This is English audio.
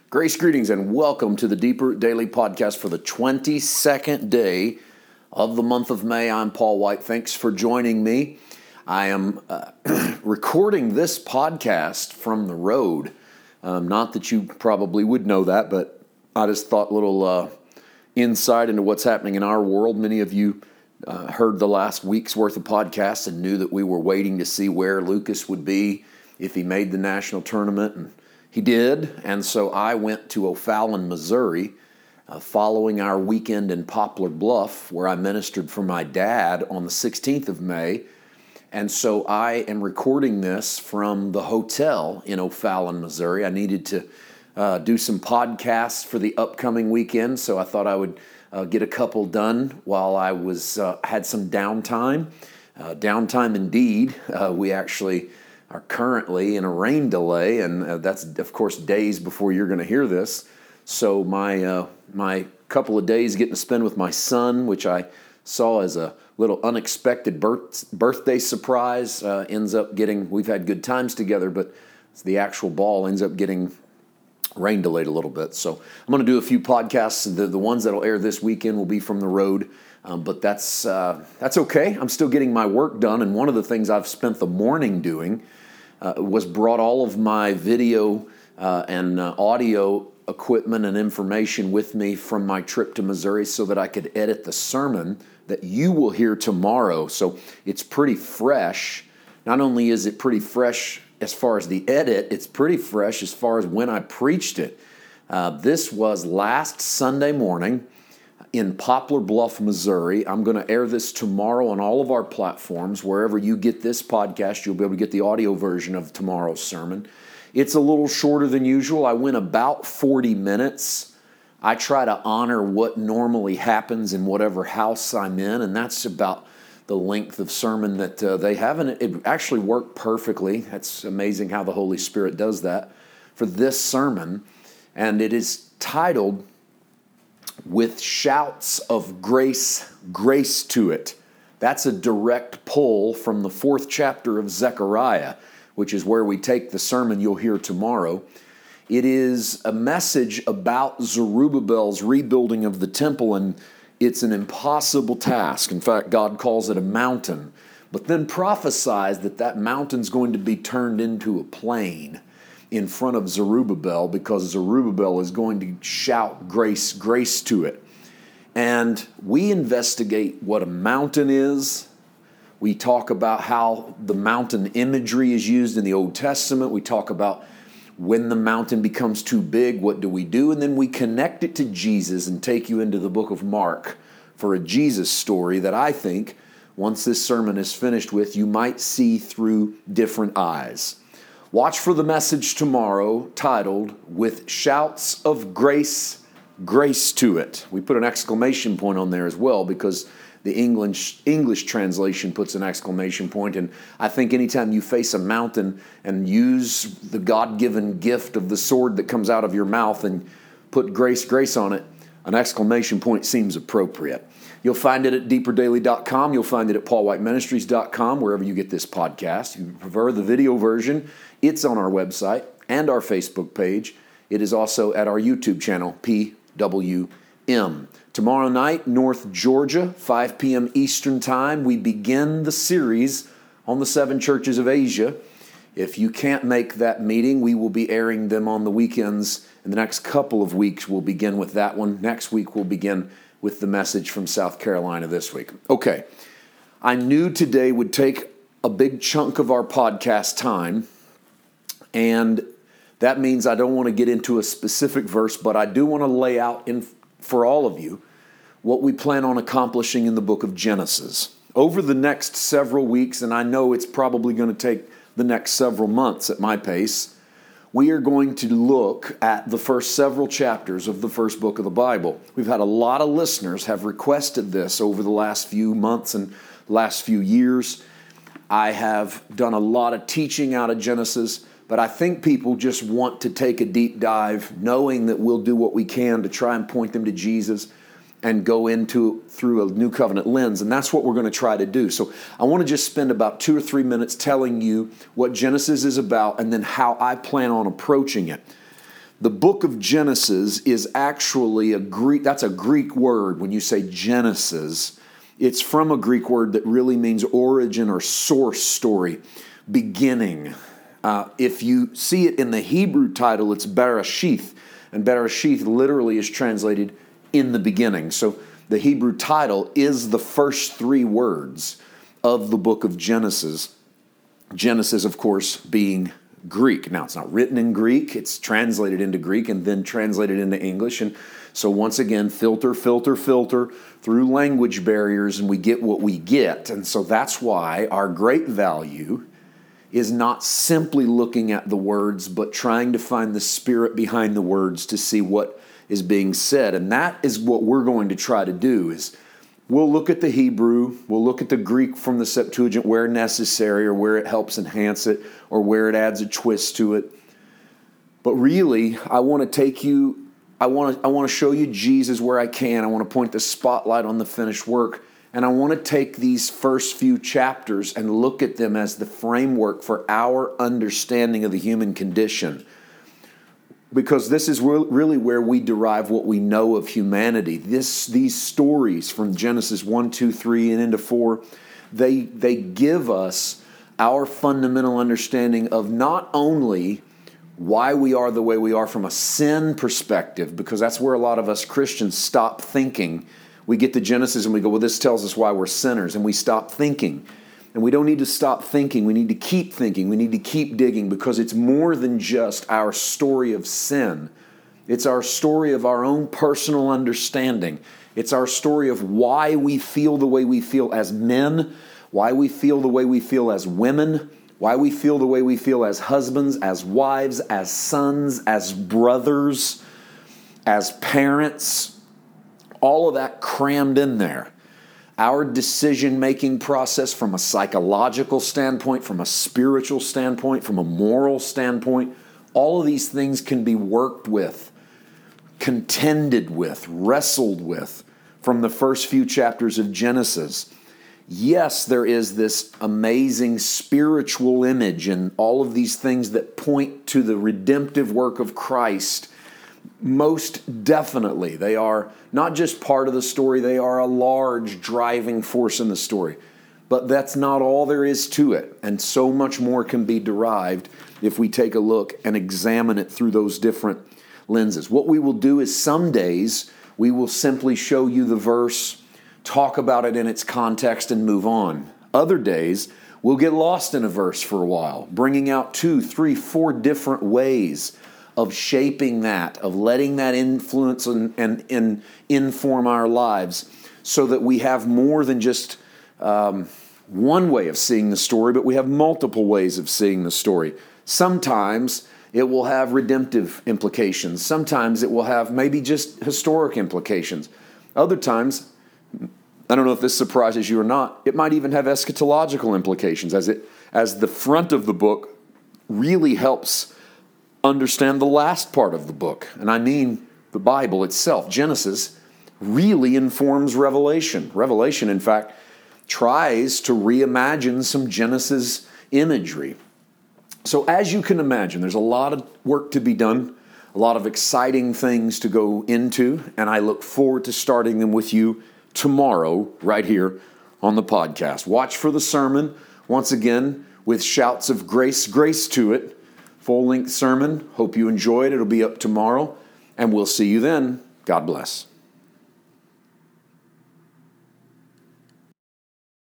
Grace, greetings, and welcome to the Deeper Daily Podcast for the 22nd day of the month of May. I'm Paul White. Thanks for joining me. I am recording this podcast from the road. Not that you probably would know that, but I just thought a little insight into what's happening in our world. Many of you heard the last week's worth of podcasts and knew that we were waiting to see where Lucas would be if he made the national tournament, and he did, and so I went to O'Fallon, Missouri, following our weekend in Poplar Bluff, where I ministered for my dad on the 16th of May. And so I am recording this from the hotel in O'Fallon, Missouri. I needed to do some podcasts for the upcoming weekend, so I thought I would get a couple done while I had some downtime. Downtime indeed. We actually are currently in a rain delay, and that's, of course, days before you're going to hear this. So my couple of days getting to spend with my son, which I saw as a little unexpected birthday surprise, ends up getting, we've had good times together, but the actual ball ends up getting rain delayed a little bit. So I'm going to do a few podcasts. The ones that will air this weekend will be from the road, but that's okay. I'm still getting my work done, and one of the things I've spent the morning doing was brought all of my video and audio equipment and information with me from my trip to Missouri so that I could edit the sermon that you will hear tomorrow. So it's pretty fresh. Not only is it pretty fresh as far as the edit, it's pretty fresh as far as when I preached it. This was last Sunday morning in Poplar Bluff, Missouri. I'm going to air this tomorrow on all of our platforms. Wherever you get this podcast, you'll be able to get the audio version of tomorrow's sermon. It's a little shorter than usual. I went about 40 minutes. I try to honor what normally happens in whatever house I'm in, and that's about the length of sermon that they have, and it actually worked perfectly. It's amazing how the Holy Spirit does that for this sermon, and it is titled, "With Shouts of Grace, Grace to It." That's a direct pull from the 4th chapter of Zechariah, which is where we take the sermon you'll hear tomorrow. It is a message about Zerubbabel's rebuilding of the temple, and it's an impossible task. In fact, God calls it a mountain, but then prophesies that that mountain's going to be turned into a plain in front of Zerubbabel, because Zerubbabel is going to shout grace, grace to it. And we investigate what a mountain is. We talk about how the mountain imagery is used in the Old Testament. We talk about when the mountain becomes too big, what do we do? And then we connect it to Jesus and take you into the book of Mark for a Jesus story that I think, once this sermon is finished with, you might see through different eyes. Watch for the message tomorrow titled, "With Shouts of Grace, Grace to It." We put an exclamation point on there as well because the English translation puts an exclamation point, and I think anytime you face a mountain and use the God-given gift of the sword that comes out of your mouth and put grace, grace on it, an exclamation point seems appropriate. You'll find it at deeperdaily.com. You'll find it at paulwhiteministries.com, wherever you get this podcast. If you prefer the video version, it's on our website and our Facebook page. It is also at our YouTube channel, PWM. Tomorrow night, North Georgia, 5 p.m. Eastern Time, we begin the series on the 7 churches of Asia. If you can't make that meeting, we will be airing them on the weekends. In the next couple of weeks, we'll begin with that one. Next week, we'll begin with the message from South Carolina this week. Okay, I knew today would take a big chunk of our podcast time, and that means I don't want to get into a specific verse, but I do want to lay out for all of you what we plan on accomplishing in the book of Genesis. Over the next several weeks, and I know it's probably going to take the next several months at my pace, we are going to look at the first several chapters of the first book of the Bible. We've had a lot of listeners have requested this over the last few months and last few years. I have done a lot of teaching out of Genesis, but I think people just want to take a deep dive, knowing that we'll do what we can to try and point them to Jesus and go through a new covenant lens, and that's what we're going to try to do. So I want to just spend about 2 or 3 minutes telling you what Genesis is about and then how I plan on approaching it. The book of Genesis is actually that's a Greek word. When you say Genesis, it's from a Greek word that really means origin or source story, beginning. If you see it in the Hebrew title, it's Bereshith, and Bereshith literally is translated in the beginning. So the Hebrew title is the first three words of the book of Genesis. Genesis, of course, being Greek. Now, it's not written in Greek. It's translated into Greek and then translated into English. And so once again, filter through language barriers, and we get what we get. And so that's why our great value is not simply looking at the words, but trying to find the spirit behind the words to see what is being said. And that is what we're going to try to do. Is we'll look at the Hebrew, we'll look at the Greek from the Septuagint where necessary, or where it helps enhance it, or where it adds a twist to it. But really, I want to take you, I want to show you Jesus where I can. I want to point the spotlight on the finished work. And I want to take these first few chapters and look at them as the framework for our understanding of the human condition. Because this is really where we derive what we know of humanity. These stories from Genesis 1, 2, 3, and into 4, they give us our fundamental understanding of not only why we are the way we are from a sin perspective, because that's where a lot of us Christians stop thinking. We get to Genesis and we go, well, this tells us why we're sinners, and we stop thinking. And we don't need to stop thinking. We need to keep thinking. We need to keep digging, because it's more than just our story of sin. It's our story of our own personal understanding. It's our story of why we feel the way we feel as men, why we feel the way we feel as women, why we feel the way we feel as husbands, as wives, as sons, as brothers, as parents. All of that crammed in there. Our decision-making process from a psychological standpoint, from a spiritual standpoint, from a moral standpoint, all of these things can be worked with, contended with, wrestled with from the first few chapters of Genesis. Yes, there is this amazing spiritual image and all of these things that point to the redemptive work of Christ. Most definitely, they are not just part of the story, they are a large driving force in the story. But that's not all there is to it, and so much more can be derived if we take a look and examine it through those different lenses. What we will do is some days we will simply show you the verse, talk about it in its context, and move on. Other days, we'll get lost in a verse for a while, bringing out 2, 3, 4 different ways of shaping that, of letting that influence and inform our lives, so that we have more than just one way of seeing the story, but we have multiple ways of seeing the story. Sometimes it will have redemptive implications. Sometimes it will have maybe just historic implications. Other times, I don't know if this surprises you or not, it might even have eschatological implications, as the front of the book really helps understand the last part of the book. And I mean the Bible itself. Genesis really informs Revelation. Revelation, in fact, tries to reimagine some Genesis imagery. So as you can imagine, there's a lot of work to be done, a lot of exciting things to go into, and I look forward to starting them with you tomorrow right here on the podcast. Watch for the sermon, once again, with shouts of grace to it. Full-length sermon. Hope you enjoyed it. It'll be up tomorrow, and we'll see you then. God bless.